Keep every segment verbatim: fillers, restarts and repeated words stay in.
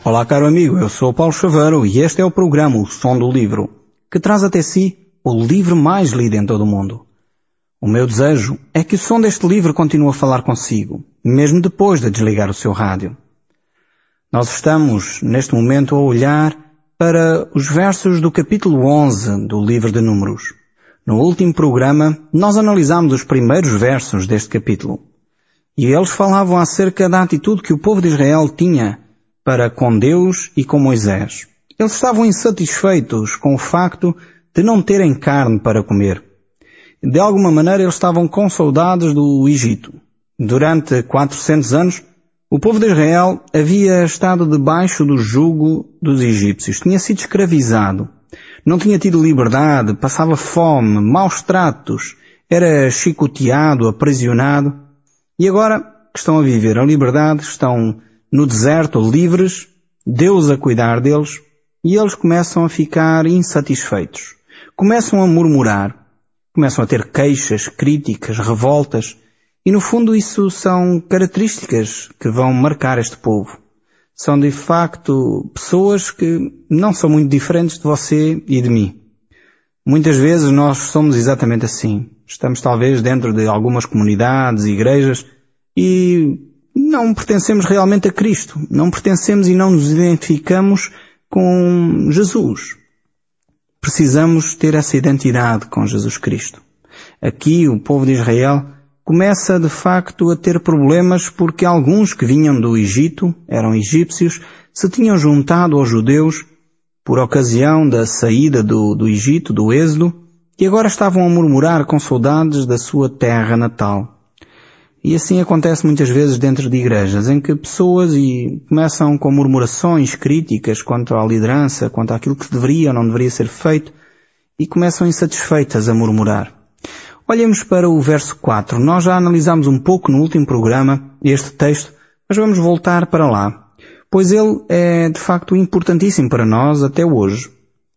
Olá, caro amigo, eu sou o Paulo Chaveiro e este é o programa O Som do Livro, que traz até si o livro mais lido em todo o mundo. O meu desejo é que o som deste livro continue a falar consigo, mesmo depois de desligar o seu rádio. Nós estamos, neste momento, a olhar para os versos do capítulo onze do livro de Números. No último programa, nós analisámos os primeiros versos deste capítulo. E eles falavam acerca da atitude que o povo de Israel tinha para com Deus e com Moisés. Eles estavam insatisfeitos com o facto de não terem carne para comer. De alguma maneira eles estavam com saudades do Egito. Durante quatrocentos anos, o povo de Israel havia estado debaixo do jugo dos egípcios. Tinha sido escravizado. Não tinha tido liberdade, passava fome, maus tratos, era chicoteado, aprisionado. E agora que estão a viver a liberdade, estão no deserto, livres, Deus a cuidar deles, e eles começam a ficar insatisfeitos. Começam a murmurar, começam a ter queixas, críticas, revoltas, e no fundo isso são características que vão marcar este povo. São de facto pessoas que não são muito diferentes de você e de mim. Muitas vezes nós somos exatamente assim. Estamos talvez dentro de algumas comunidades e igrejas e não pertencemos realmente a Cristo. Não pertencemos e não nos identificamos com Jesus. Precisamos ter essa identidade com Jesus Cristo. Aqui o povo de Israel começa de facto a ter problemas porque alguns que vinham do Egito, eram egípcios, se tinham juntado aos judeus por ocasião da saída do, do Egito, do Êxodo, e agora estavam a murmurar com saudades da sua terra natal. E assim acontece muitas vezes dentro de igrejas, em que pessoas e começam com murmurações, críticas quanto à liderança, quanto àquilo que deveria ou não deveria ser feito, e começam insatisfeitas a murmurar. Olhemos para o verso quatro. Nós já analisámos um pouco no último programa este texto, mas vamos voltar para lá, pois ele é de facto importantíssimo para nós até hoje.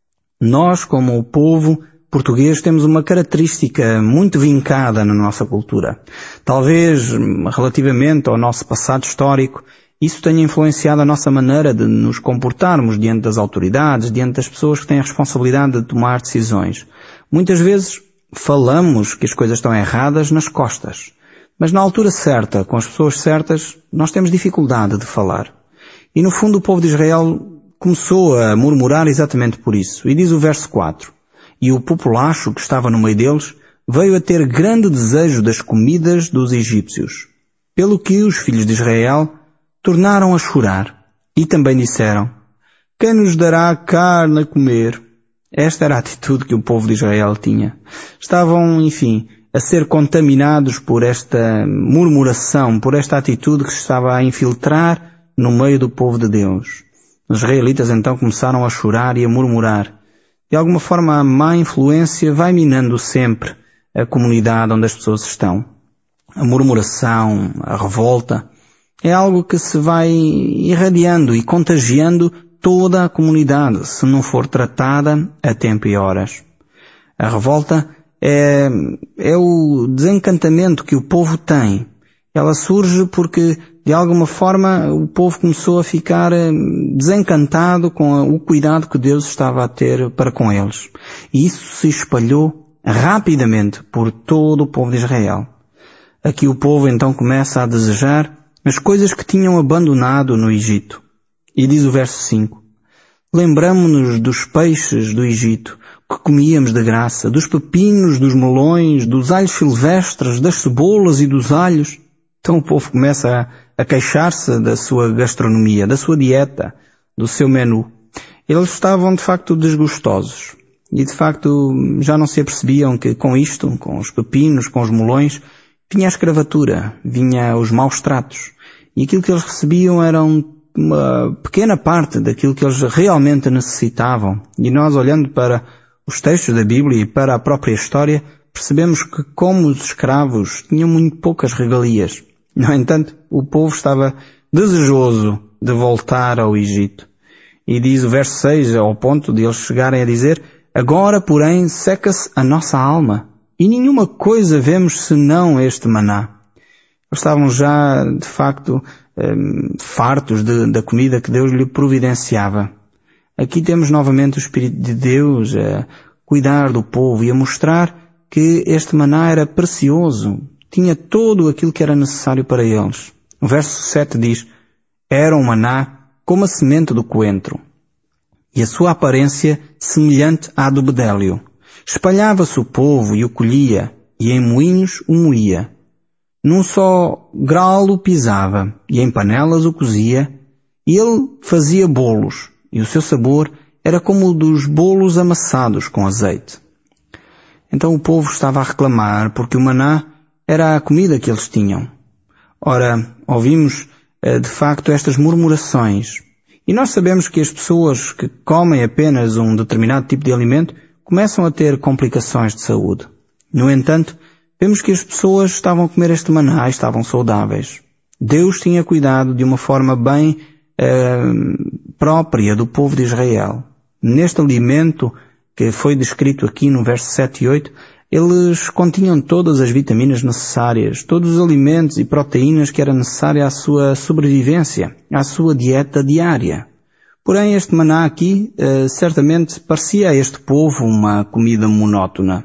Nós, como o povo português, temos uma característica muito vincada na nossa cultura. Talvez, relativamente ao nosso passado histórico, isso tenha influenciado a nossa maneira de nos comportarmos diante das autoridades, diante das pessoas que têm a responsabilidade de tomar decisões. Muitas vezes falamos que as coisas estão erradas nas costas, mas na altura certa, com as pessoas certas, nós temos dificuldade de falar. E no fundo o povo de Israel começou a murmurar exatamente por isso. E diz o verso quatro. E o populacho que estava no meio deles veio a ter grande desejo das comidas dos egípcios, pelo que os filhos de Israel tornaram a chorar e também disseram: quem nos dará carne a comer? Esta era a atitude que o povo de Israel tinha. Estavam, enfim, a ser contaminados por esta murmuração, por esta atitude que se estava a infiltrar no meio do povo de Deus. Os israelitas então começaram a chorar e a murmurar. De alguma forma a má influência vai minando sempre a comunidade onde as pessoas estão. A murmuração, a revolta, é algo que se vai irradiando e contagiando toda a comunidade, se não for tratada a tempo e horas. A revolta é, é o desencantamento que o povo tem. Ela surge porque, de alguma forma, o povo começou a ficar desencantado com o cuidado que Deus estava a ter para com eles. E isso se espalhou rapidamente por todo o povo de Israel. Aqui o povo então começa a desejar as coisas que tinham abandonado no Egito. E diz o verso cinco. Lembramo-nos dos peixes do Egito, que comíamos de graça, dos pepinos, dos melões, dos alhos silvestres, das cebolas e dos alhos. Então o povo começa a, a queixar-se da sua gastronomia, da sua dieta, do seu menu. Eles estavam de facto desgostosos. E de facto já não se apercebiam que com isto, com os pepinos, com os melões, vinha a escravatura, vinha os maus tratos. E aquilo que eles recebiam era uma pequena parte daquilo que eles realmente necessitavam. E nós, olhando para os textos da Bíblia e para a própria história, percebemos que, como os escravos, tinham muito poucas regalias. No entanto, o povo estava desejoso de voltar ao Egito. E diz o verso seis, ao ponto de eles chegarem a dizer: agora, porém, seca-se a nossa alma, e nenhuma coisa vemos senão este maná. Eles estavam já, de facto, um, fartos de, da comida que Deus lhe providenciava. Aqui temos novamente o Espírito de Deus a cuidar do povo e a mostrar que este maná era precioso, tinha todo aquilo que era necessário para eles. O verso sete diz: era um maná como a semente do coentro, e a sua aparência semelhante à do bedélio. Espalhava-se o povo e o colhia, e em moinhos o moía. Num só grau o pisava, e em panelas o cozia, e ele fazia bolos, e o seu sabor era como o dos bolos amassados com azeite. Então o povo estava a reclamar, porque o maná era a comida que eles tinham. Ora, ouvimos de facto estas murmurações. E nós sabemos que as pessoas que comem apenas um determinado tipo de alimento começam a ter complicações de saúde. No entanto, vemos que as pessoas estavam a comer este maná e estavam saudáveis. Deus tinha cuidado de uma forma bem eh, própria do povo de Israel. Neste alimento que foi descrito aqui no verso sete e oito, eles continham todas as vitaminas necessárias, todos os alimentos e proteínas que era necessária à sua sobrevivência, à sua dieta diária. Porém, este maná aqui, eh, certamente parecia a este povo uma comida monótona.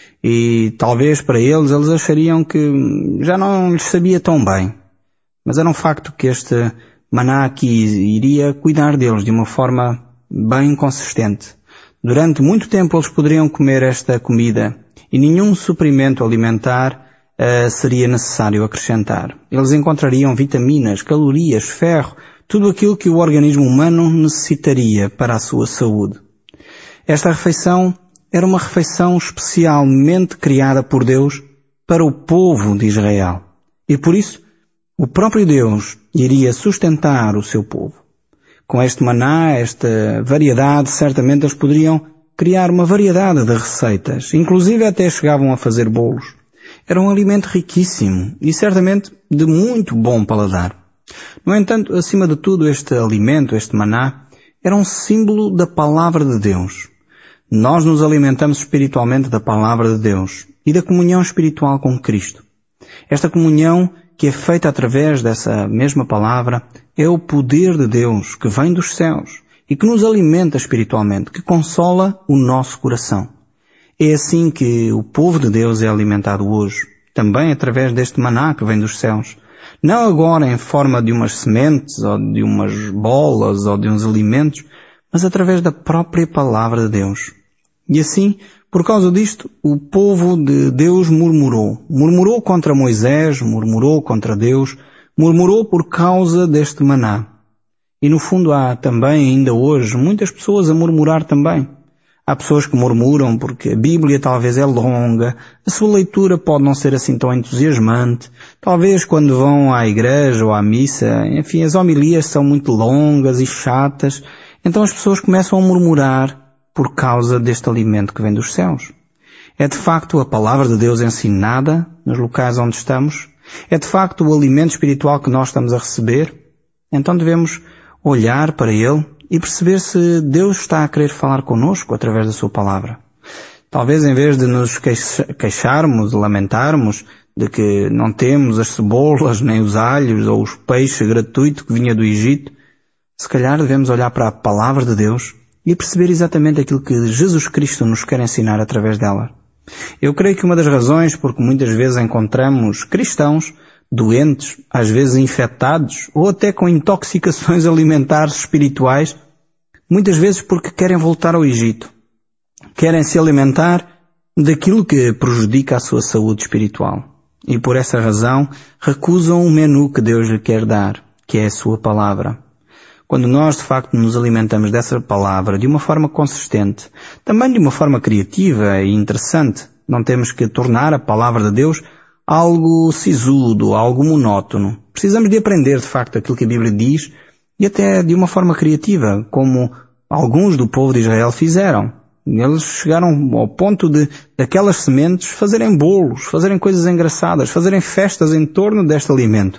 E talvez para eles, eles achariam que já não lhes sabia tão bem. Mas era um facto que este maná aqui iria cuidar deles de uma forma bem consistente. Durante muito tempo eles poderiam comer esta comida e nenhum suprimento alimentar uh, seria necessário acrescentar. Eles encontrariam vitaminas, calorias, ferro, tudo aquilo que o organismo humano necessitaria para a sua saúde. Esta refeição era uma refeição especialmente criada por Deus para o povo de Israel. E por isso, o próprio Deus iria sustentar o seu povo. Com este maná, esta variedade, certamente eles poderiam criar uma variedade de receitas. Inclusive até chegavam a fazer bolos. Era um alimento riquíssimo e certamente de muito bom paladar. No entanto, acima de tudo, este alimento, este maná, era um símbolo da palavra de Deus. Nós nos alimentamos espiritualmente da palavra de Deus e da comunhão espiritual com Cristo. Esta comunhão que é feita através dessa mesma palavra é o poder de Deus que vem dos céus e que nos alimenta espiritualmente, que consola o nosso coração. É assim que o povo de Deus é alimentado hoje, também através deste maná que vem dos céus. Não agora em forma de umas sementes, ou de umas bolas, ou de uns alimentos, mas através da própria palavra de Deus. E assim, por causa disto, o povo de Deus murmurou. Murmurou contra Moisés, murmurou contra Deus, murmurou por causa deste maná. E no fundo há também, ainda hoje, muitas pessoas a murmurar também. Há pessoas que murmuram porque a Bíblia talvez é longa, a sua leitura pode não ser assim tão entusiasmante, talvez quando vão à igreja ou à missa, enfim, as homilias são muito longas e chatas, então as pessoas começam a murmurar por causa deste alimento que vem dos céus. É de facto a palavra de Deus ensinada nos locais onde estamos? É de facto o alimento espiritual que nós estamos a receber? Então devemos olhar para ele e perceber se Deus está a querer falar connosco através da sua palavra. Talvez em vez de nos queixarmos, lamentarmos de que não temos as cebolas, nem os alhos ou os peixes gratuitos que vinha do Egito, se calhar devemos olhar para a palavra de Deus e perceber exatamente aquilo que Jesus Cristo nos quer ensinar através dela. Eu creio que uma das razões por que muitas vezes encontramos cristãos doentes, às vezes infectados, ou até com intoxicações alimentares espirituais, muitas vezes porque querem voltar ao Egito. Querem se alimentar daquilo que prejudica a sua saúde espiritual. E por essa razão recusam o menu que Deus lhe quer dar, que é a sua palavra. Quando nós de facto nos alimentamos dessa palavra de uma forma consistente, também de uma forma criativa e interessante, não temos que tornar a palavra de Deus algo sisudo, algo monótono. Precisamos de aprender de facto aquilo que a Bíblia diz e até de uma forma criativa, como alguns do povo de Israel fizeram. Eles chegaram ao ponto de, daquelas sementes, fazerem bolos, fazerem coisas engraçadas, fazerem festas em torno deste alimento.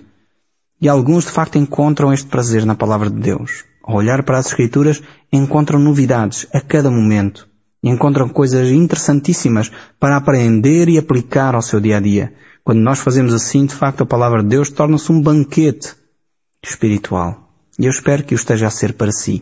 E alguns de facto encontram este prazer na palavra de Deus. Ao olhar para as Escrituras, encontram novidades a cada momento. E encontram coisas interessantíssimas para aprender e aplicar ao seu dia a dia. Quando nós fazemos assim, de facto, a palavra de Deus torna-se um banquete. espiritual. E eu espero que o esteja a ser para si.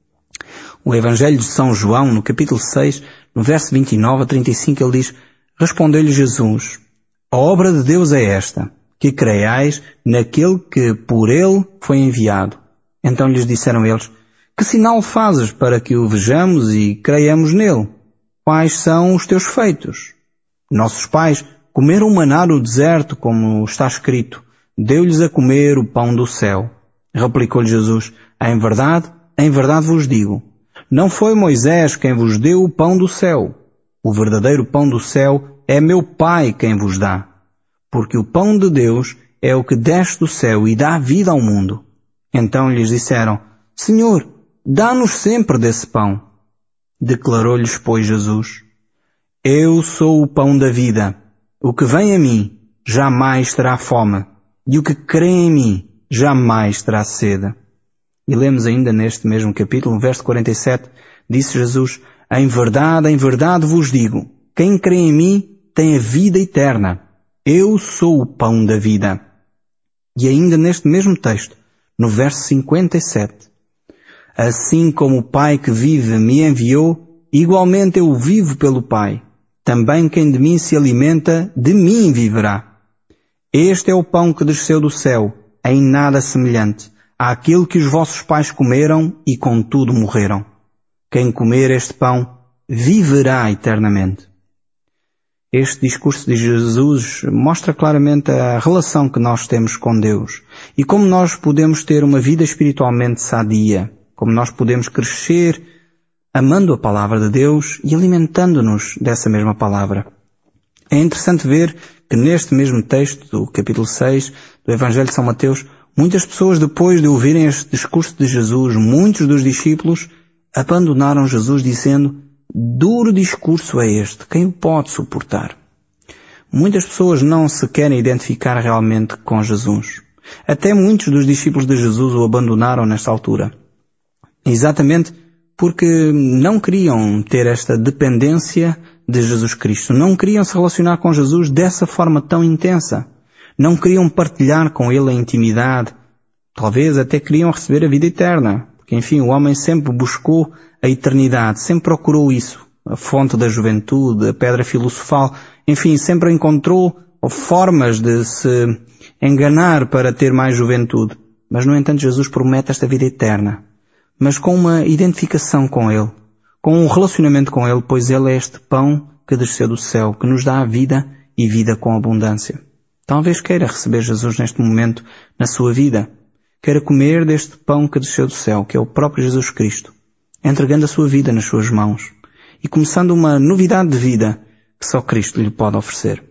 O Evangelho de São João, no capítulo seis, no verso vinte e nove a trinta e cinco, ele diz: respondeu-lhe Jesus: a obra de Deus é esta, que creiais naquele que por ele foi enviado. Então lhes disseram eles: que sinal fazes para que o vejamos e creiamos nele? Quais são os teus feitos? Nossos pais comeram o maná no deserto, como está escrito: deu-lhes a comer o pão do céu. Replicou-lhe Jesus: em verdade, em verdade vos digo, não foi Moisés quem vos deu o pão do céu. O verdadeiro pão do céu é meu Pai quem vos dá. Porque o pão de Deus é o que desce do céu e dá vida ao mundo. Então lhes disseram: Senhor, dá-nos sempre desse pão. Declarou-lhes, pois, Jesus: eu sou o pão da vida. O que vem a mim jamais terá fome, e o que crê em mim jamais terá sede. E lemos ainda neste mesmo capítulo, no verso quarenta e sete, disse Jesus: em verdade, em verdade vos digo, quem crê em mim tem a vida eterna. Eu sou o pão da vida. E ainda neste mesmo texto, no verso cinquenta e sete, assim como o Pai que vive me enviou, igualmente eu vivo pelo Pai. Também quem de mim se alimenta, de mim viverá. Este é o pão que desceu do céu, em nada semelhante àquilo que os vossos pais comeram e contudo morreram. Quem comer este pão viverá eternamente. Este discurso de Jesus mostra claramente a relação que nós temos com Deus e como nós podemos ter uma vida espiritualmente sadia, como nós podemos crescer amando a palavra de Deus e alimentando-nos dessa mesma palavra. É interessante ver que neste mesmo texto do capítulo seis do Evangelho de São Mateus, muitas pessoas, depois de ouvirem este discurso de Jesus, muitos dos discípulos abandonaram Jesus dizendo: duro discurso é este, quem o pode suportar? Muitas pessoas não se querem identificar realmente com Jesus. Até muitos dos discípulos de Jesus o abandonaram nesta altura. Exatamente porque não queriam ter esta dependência de Jesus Cristo. Não queriam se relacionar com Jesus dessa forma tão intensa. Não queriam partilhar com Ele a intimidade. Talvez até queriam receber a vida eterna. Porque, enfim, o homem sempre buscou a eternidade, sempre procurou isso. A fonte da juventude, a pedra filosofal. Enfim, sempre encontrou formas de se enganar para ter mais juventude. Mas, no entanto, Jesus promete esta vida eterna. Mas com uma identificação com Ele. Com um relacionamento com Ele, pois Ele é este pão que desceu do céu, que nos dá a vida e vida com abundância. Talvez queira receber Jesus neste momento na sua vida. Queira comer deste pão que desceu do céu, que é o próprio Jesus Cristo, entregando a sua vida nas suas mãos e começando uma novidade de vida que só Cristo lhe pode oferecer.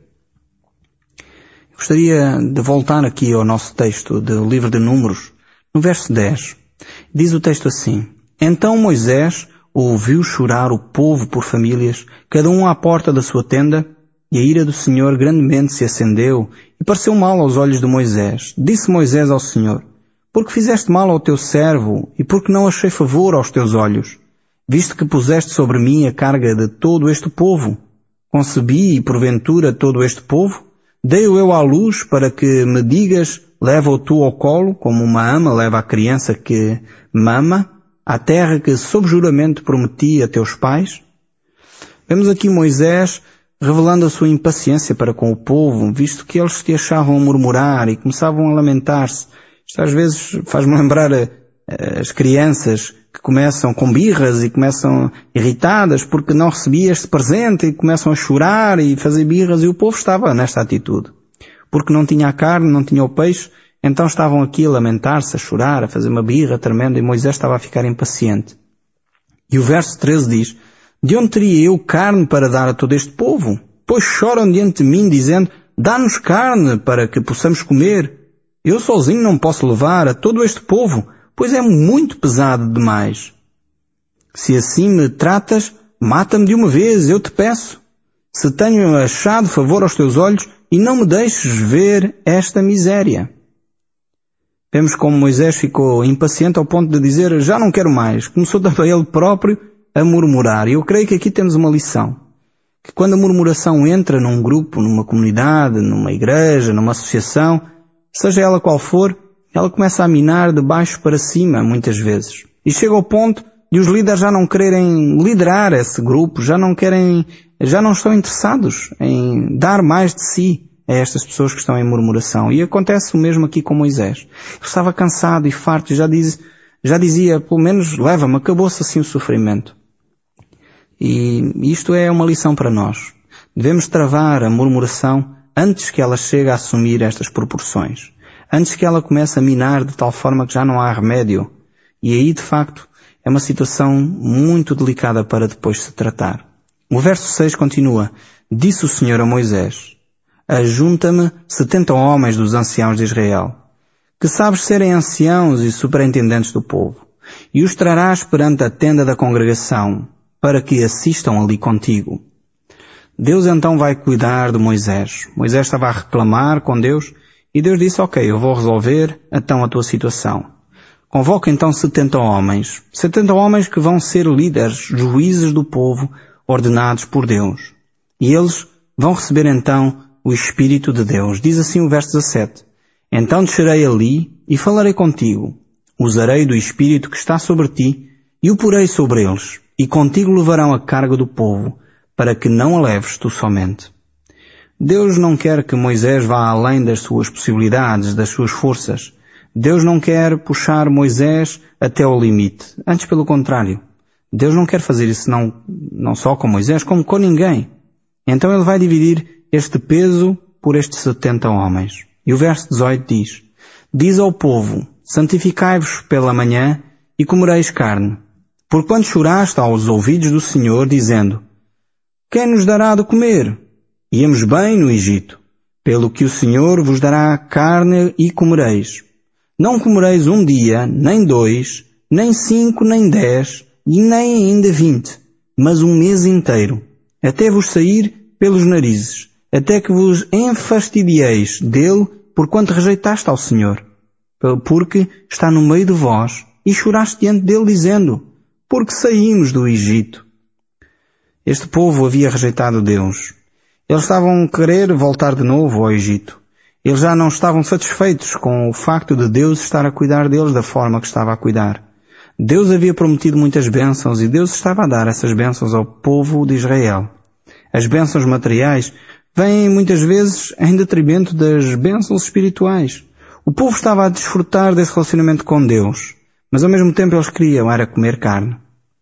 Eu gostaria de voltar aqui ao nosso texto do livro de Números, no verso dez. Diz o texto assim: então Moisés ouviu chorar o povo por famílias, cada um à porta da sua tenda, e a ira do Senhor grandemente se acendeu, e pareceu mal aos olhos de Moisés. Disse Moisés ao Senhor: porque fizeste mal ao teu servo, e porque não achei favor aos teus olhos, visto que puseste sobre mim a carga de todo este povo? Concebi, e porventura, todo este povo? Dei-o eu à luz para que me digas: leva-o tu ao colo, como uma ama leva a criança que mama, à terra que sob juramento prometi a teus pais? Vemos aqui Moisés revelando a sua impaciência para com o povo, visto que eles se achavam a murmurar e começavam a lamentar-se. Isto às vezes faz-me lembrar as crianças que começam com birras e começam irritadas porque não recebia este presente e começam a chorar e fazer birras, e o povo estava nesta atitude. Porque não tinha a carne, não tinha o peixe, então estavam aqui a lamentar-se, a chorar, a fazer uma birra tremenda, e Moisés estava a ficar impaciente. E o verso treze diz: de onde teria eu carne para dar a todo este povo? Pois choram diante de mim, dizendo: dá-nos carne para que possamos comer. Eu sozinho não posso levar a todo este povo, pois é muito pesado demais. Se assim me tratas, mata-me de uma vez, eu te peço. Se tenho achado favor aos teus olhos, e não me deixes ver esta miséria. Vemos como Moisés ficou impaciente ao ponto de dizer: já não quero mais. Começou também ele próprio a murmurar. E eu creio que aqui temos uma lição. Que quando a murmuração entra num grupo, numa comunidade, numa igreja, numa associação, seja ela qual for, Ela começa a minar de baixo para cima, muitas vezes. E chega ao ponto de os líderes já não quererem liderar esse grupo, já não querem, já não estão interessados em dar mais de si a estas pessoas que estão em murmuração. E acontece o mesmo aqui com Moisés. Ele estava cansado e farto e já, diz, já dizia, pelo menos leva-me, acabou-se assim o sofrimento. E isto é uma lição para nós. Devemos travar a murmuração antes que ela chegue a assumir estas proporções. Antes que ela comece a minar de tal forma que já não há remédio. E aí, de facto, é uma situação muito delicada para depois se tratar. O verso seis continua: Disse o Senhor a Moisés: Ajunta-me setenta homens dos anciãos de Israel, que sabes serem anciãos e superintendentes do povo, e os trarás perante a tenda da congregação, para que assistam ali contigo. Deus então vai cuidar de Moisés. Moisés estava a reclamar com Deus, e Deus disse: ok, eu vou resolver então a tua situação. Convoca então setenta homens. setenta homens que vão ser líderes, juízes do povo, ordenados por Deus. E eles vão receber então o Espírito de Deus. Diz assim o verso dezassete. Então descerei ali e falarei contigo. Usarei do Espírito que está sobre ti e o porei sobre eles. E contigo levarão a carga do povo, para que não a leves tu somente. Deus não quer que Moisés vá além das suas possibilidades, das suas forças. Deus não quer puxar Moisés até ao limite. Antes, pelo contrário. Deus não quer fazer isso não, não só com Moisés, como com ninguém. Então ele vai dividir este peso por estes setenta homens. E o verso dezoito diz: Diz ao povo: Santificai-vos pela manhã e comereis carne. Por quando choraste aos ouvidos do Senhor, dizendo: Quem nos dará de comer? Íamos bem no Egito. Pelo que o Senhor vos dará carne e comereis. Não comereis um dia, nem dois, nem cinco, nem dez, e nem ainda vinte, mas um mês inteiro, até vos sair pelos narizes, até que vos enfastidieis dele, porquanto rejeitaste ao Senhor. Porque está no meio de vós, e choraste diante dele, dizendo: Porque saímos do Egito. Este povo havia rejeitado Deus. Eles estavam a querer voltar de novo ao Egito. Eles já não estavam satisfeitos com o facto de Deus estar a cuidar deles da forma que estava a cuidar. Deus havia prometido muitas bênçãos e Deus estava a dar essas bênçãos ao povo de Israel. As bênçãos materiais vêm muitas vezes em detrimento das bênçãos espirituais. O povo estava a desfrutar desse relacionamento com Deus, mas ao mesmo tempo eles queriam era comer carne.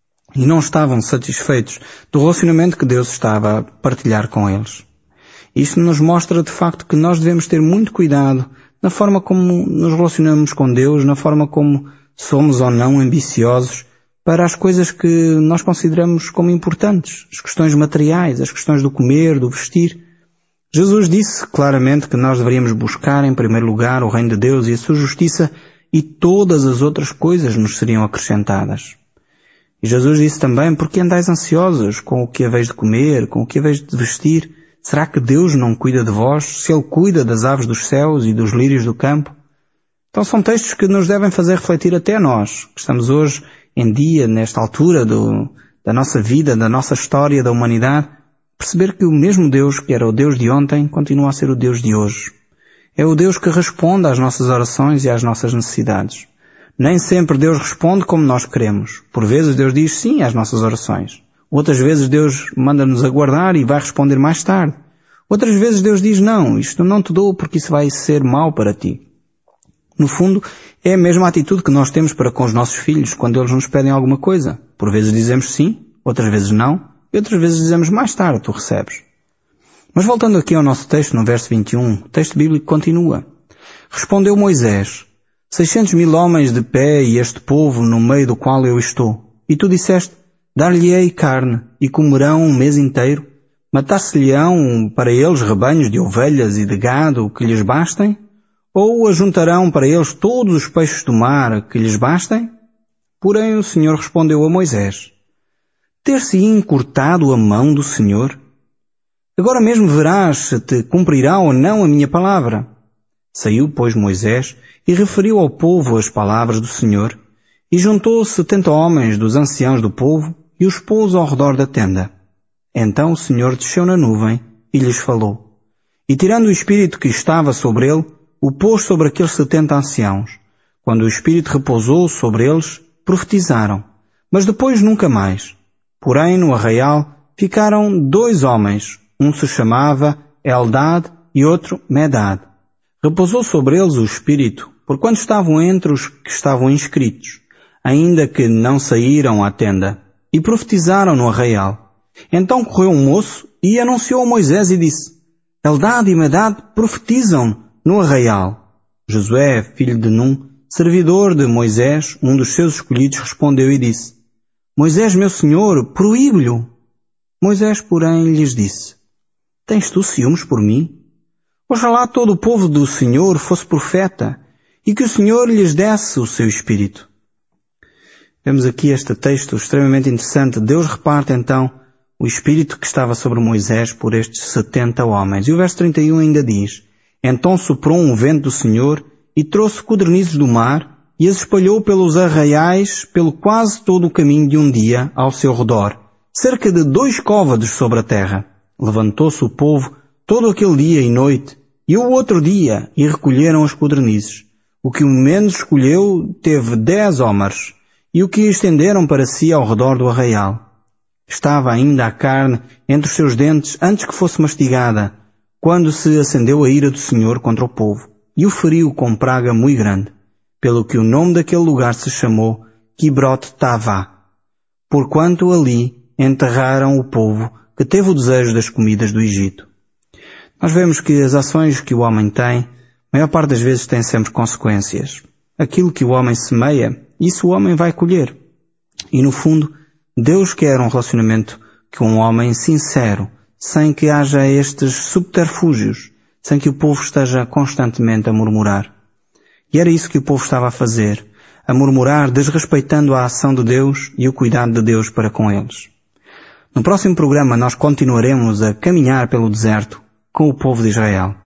E não estavam satisfeitos do relacionamento que Deus estava a partilhar com eles. Isto nos mostra de facto que nós devemos ter muito cuidado na forma como nos relacionamos com Deus, na forma como somos ou não ambiciosos para as coisas que nós consideramos como importantes, as questões materiais, as questões do comer, do vestir. Jesus disse claramente que nós deveríamos buscar em primeiro lugar o reino de Deus e a sua justiça, e todas as outras coisas nos seriam acrescentadas. E Jesus disse também: porque andais ansiosos com o que haveis de comer, com o que haveis de vestir? Será que Deus não cuida de vós, se Ele cuida das aves dos céus e dos lírios do campo? Então são textos que nos devem fazer refletir até a nós, que estamos hoje em dia, nesta altura do, da nossa vida, da nossa história, da humanidade, perceber que o mesmo Deus que era o Deus de ontem continua a ser o Deus de hoje. É o Deus que responde às nossas orações e às nossas necessidades. Nem sempre Deus responde como nós queremos. Por vezes Deus diz sim às nossas orações. Outras vezes Deus manda-nos aguardar e vai responder mais tarde. Outras vezes Deus diz: não, isto não te dou porque isso vai ser mau para ti. No fundo, é a mesma atitude que nós temos para com os nossos filhos quando eles nos pedem alguma coisa. Por vezes dizemos sim, outras vezes não, e outras vezes dizemos mais tarde tu recebes. Mas voltando aqui ao nosso texto, no verso vinte e um, o texto bíblico continua. Respondeu Moisés: seiscentos mil homens de pé e este povo no meio do qual eu estou. E tu disseste: dar-lhe-ei carne, e comerão um mês inteiro. Matar-se-lhe-ão para eles rebanhos de ovelhas e de gado que lhes bastem? Ou ajuntarão para eles todos os peixes do mar que lhes bastem? Porém o Senhor respondeu a Moisés: ter-se encurtado a mão do Senhor? Agora mesmo verás se te cumprirá ou não a minha palavra. Saiu, pois, Moisés e referiu ao povo as palavras do Senhor, e juntou setenta homens dos anciãos do povo e os pôs ao redor da tenda. Então o Senhor desceu na nuvem e lhes falou. E tirando o espírito que estava sobre ele, o pôs sobre aqueles setenta anciãos. Quando o Espírito repousou sobre eles, profetizaram, mas depois nunca mais. Porém, no arraial, ficaram dois homens, um se chamava Eldad e outro Medad. Repousou sobre eles o Espírito, porquanto estavam entre os que estavam inscritos, ainda que não saíram à tenda, e profetizaram no arraial. Então correu um moço e anunciou a Moisés e disse, Eldad e Medad profetizam no arraial. Josué, filho de Num, servidor de Moisés, um dos seus escolhidos, respondeu e disse, Moisés, meu senhor, proíbe-lhe-o. Moisés, porém, lhes disse, Tens tu ciúmes por mim? Oxalá todo o povo do Senhor fosse profeta, e que o Senhor lhes desse o seu Espírito. Vemos aqui este texto extremamente interessante. Deus reparte então o Espírito que estava sobre Moisés por estes setenta homens. E o verso trinta e um ainda diz, Então soprou um vento do Senhor e trouxe codornizes do mar e as espalhou pelos arraiais, pelo quase todo o caminho de um dia ao seu redor, cerca de dois côvados sobre a terra. Levantou-se o povo todo aquele dia e noite, e o outro dia, e recolheram as codornizes. O que o menos escolheu teve dez homens, e o que estenderam para si ao redor do arraial. Estava ainda a carne entre os seus dentes antes que fosse mastigada, quando se acendeu a ira do Senhor contra o povo, e o feriu com praga muito grande, pelo que o nome daquele lugar se chamou Quibrot Tavá, porquanto ali enterraram o povo que teve o desejo das comidas do Egito. Nós vemos que as ações que o homem tem, a maior parte das vezes têm sempre consequências. Aquilo que o homem semeia, isso o homem vai colher. E no fundo, Deus quer um relacionamento com um homem sincero, sem que haja estes subterfúgios, sem que o povo esteja constantemente a murmurar. E era isso que o povo estava a fazer, a murmurar, desrespeitando a ação de Deus e o cuidado de Deus para com eles. No próximo programa nós continuaremos a caminhar pelo deserto com o povo de Israel.